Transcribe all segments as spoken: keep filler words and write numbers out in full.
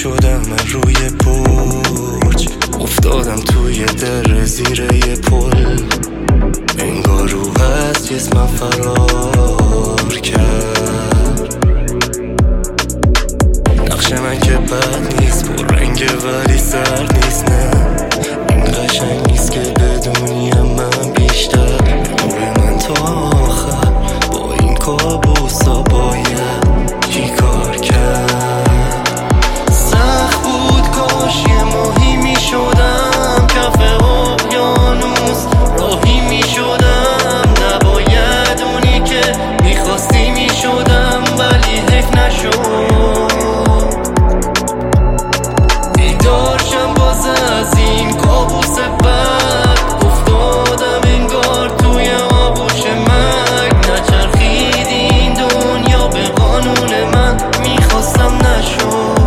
شدم من روی برج، افتادم توی در زیر یه پل، انگار روح از جسمم فرار کرد. نقش من که بد نیست، پر رنگه ولی سرد نیست، نه این قشنگ نیست که بدونیم من بیشتر نور من تا آخر با این کابوسا باید چی کار کرد. سخت بود کاش یه ماهی می شدم کف اقیانوس راهی می شدم، نباید اونی که میخواستی می شدم ولی حیف نشد. دیدارشم باز از این کابوس بد، افتادم انگار توی آغوش مرگ. نچرخید این دنیا به قانون من، میخواستم نشد.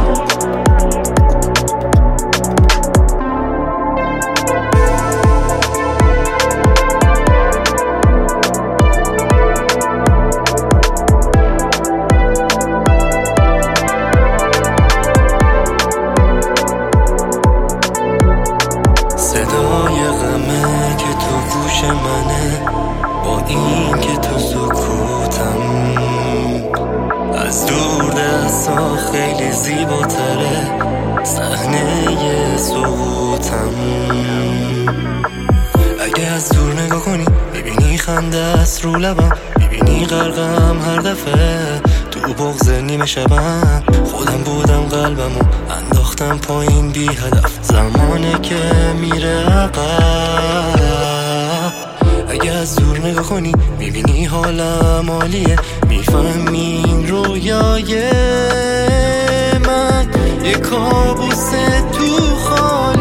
صدای غمه که تو گوش منه، با این که تو سکوتم، از دور دستا خیلی زیباتره صحنه سقوطم. اگه از دور نگاه کنی میبینی خنده است رو لبم، میبینی غرقم هر دفعه تو بغض نیمه شبم. خودم بودم قلبمو انداختم پایین بی هدف، زمانه که میره عقب. اگه از دور نگاه کنی میبینی حالم عالیه، میفهمی این رویای من یه کابوس تو خالی.